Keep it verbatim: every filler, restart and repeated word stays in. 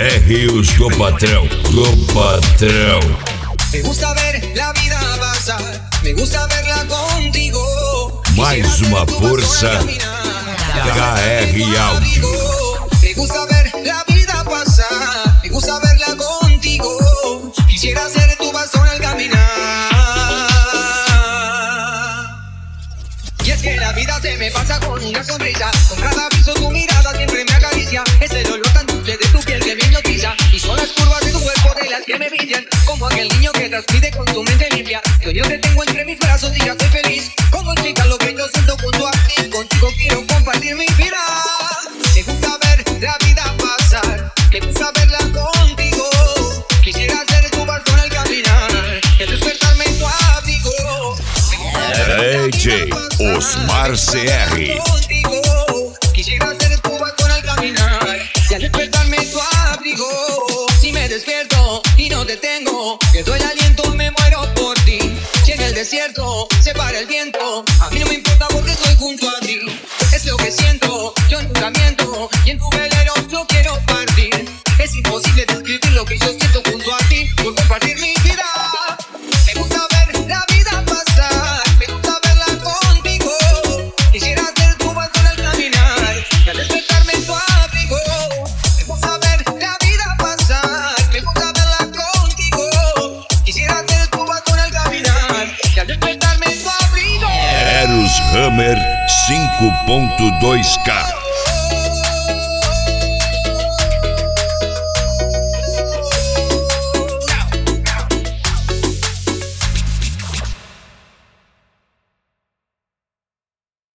É Rios do Patrão, do Patrão. Me gusta ver la vida pasar, me gusta verla contigo. Mais uma força K R Áudio. Me gusta ver la vida pasar, me gusta verla contigo. Quisiera ser tu bastón al caminar. Y es que la vida se me pasa con una sonrisa, con cada piso tu mirada siempre me acaricia. Es el olor tan dulce de tu piel que me hipnotiza, y son las curvas de tu cuerpo de las que me brillan, como aquel niño que transmite con tu mente limpia. Que yo te tengo entre mis brazos y ya estoy feliz. Como explicar lo que yo siento junto a ti, contigo quiero compartir mi vida. Me gusta ver la vida pasar, me gusta verla contigo. Quisiera ser tu bastón al caminar, y al despertarme en tu abrigo. D J Osmar C R. Quisiera ser tu bastón al caminar, y al despertarme en tu abrigo. Si me despierto y no te tengo, pierdo el aliento, me muero por ti. Si en el desierto se para el viento, a mí no me importa porque estoy junto a ti. Es lo que siento, yo nunca miento, y en tu velero yo quiero partir. Es imposible describir lo que yo siento junto a ti, por compartir mi vida. Me gusta ver la vida pasar, me gusta verla contigo. Quisiera ser tu bastón al caminar, y al despertarme en tu abrigo. Me gusta ver la vida pasar, me gusta verla contigo. Quisiera ser tu bastón al caminar, y al despertarme en tu abrigo. Eros Hammer cinco ponto dois K.